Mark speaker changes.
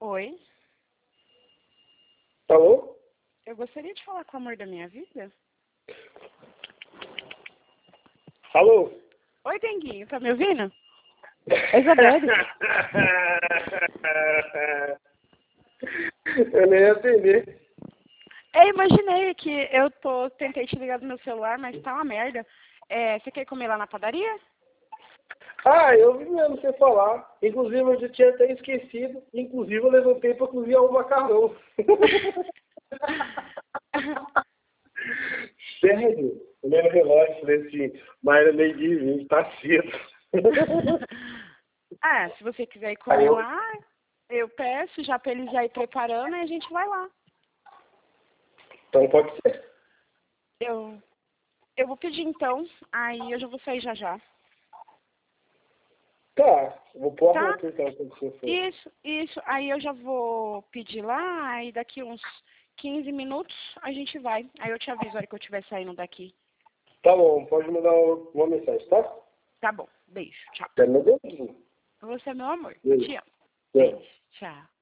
Speaker 1: Oi,
Speaker 2: Alô?
Speaker 1: eu gostaria de falar com o amor da minha vida.
Speaker 2: Alô?
Speaker 1: Oi, Denguinho, tá me ouvindo? É Isabelle.
Speaker 2: Eu nem ia atender.
Speaker 1: Eu imaginei que tentei te ligar do meu celular, mas tá uma merda. Você quer comer lá na padaria?
Speaker 2: Ah, eu vi mesmo você falar. Inclusive, eu já tinha até esquecido. Inclusive, eu levantei para cozinhar um macarrão. Sério? O meu relógio falei assim, mas era meio de 20, tá cedo.
Speaker 1: Se você quiser ir
Speaker 2: Aí
Speaker 1: comer lá, eu peço já pra eles já ir preparando e a gente vai lá.
Speaker 2: Então pode ser.
Speaker 1: Eu vou pedir então, aí eu já vou sair já já.
Speaker 2: Tá, vou pôr a
Speaker 1: Tá?
Speaker 2: roupa então quando você for.
Speaker 1: Isso. Aí eu já vou pedir lá, aí daqui uns 15 minutos a gente vai. Aí eu te aviso a hora que eu estiver saindo daqui.
Speaker 2: Tá bom, pode mandar uma mensagem, tá?
Speaker 1: Tá bom. Beijo. Tchau.
Speaker 2: Até meu dedinho.
Speaker 1: Você é meu amor.
Speaker 2: Beijo.
Speaker 1: Te amo.
Speaker 2: Tchau.
Speaker 1: Beijo. Tchau.